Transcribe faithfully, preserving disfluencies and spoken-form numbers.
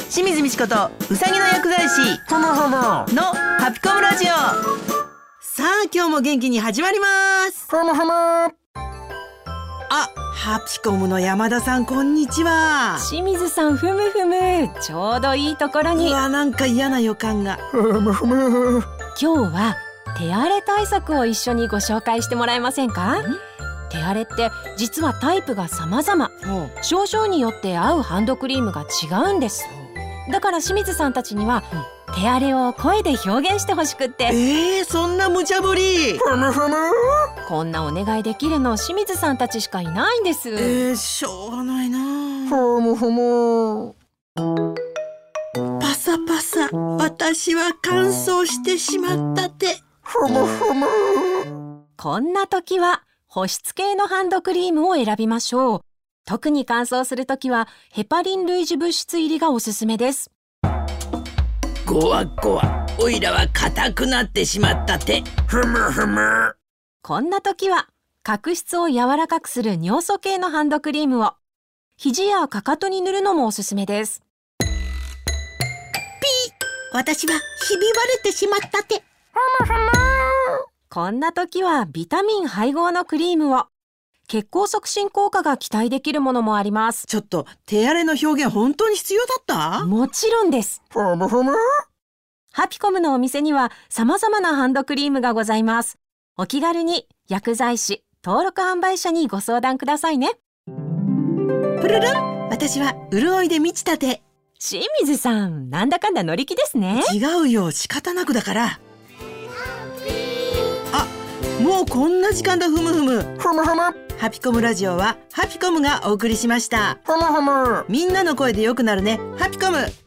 清水美智子とうさぎの薬剤師ふむふむのハピコムラジオ。さあ今日も元気に始まります。 ふむふむ。 あ、ハピコムの山田さん、こんにちは。 清水さん、ふむふむ、ちょうどいいところに。 うわ、なんか嫌な予感が。 ふむふむ。 今日は手荒れ対策を一緒にご紹介してもらえませんか？手荒れって実はタイプが様々、症状によって合うハンドクリームが違うんです。だから清水さんたちには、うん、手荒れを声で表現してほしくって。 えー、そんな無茶ぶり。 ふむふむ。 こんなお願いできるの清水さんたちしかいないんです。 えー、しょうがないな。 ふむふむ。 パサパサ、私は乾燥してしまった手。 ふむふむ。 こんな時は保湿系のハンドクリームを選びましょう。特に乾燥するときはヘパリン類似物質入りがおすすめです。 ごわごわ、おいらは硬くなってしまった手。 ふむふむ。 こんなときは角質を柔らかくする尿素系のハンドクリームを肘やかかとに塗るのもおすすめです。 ピー、私はひび割れてしまった手。 ふむふむ。 こんなときはビタミン配合のクリームを。血行促進効果が期待できるものもあります。 ちょっと手荒れの表現本当に必要だった？ もちろんです。 ふむふむ。 ハピコムのお店には様々なハンドクリームがございます。お気軽に薬剤師登録販売者にご相談くださいね。 プルルン、私は潤いで満ちた手。 清水さん、なんだかんだ乗り気ですね。 違うよ、仕方なくだから。あ、もうこんな時間だ。ふむふむ。 ふむふむ。 ハピコムラジオはハピコムがお送りしました。 ふむふむ。 みんなの声で良くなるね。ハピコム。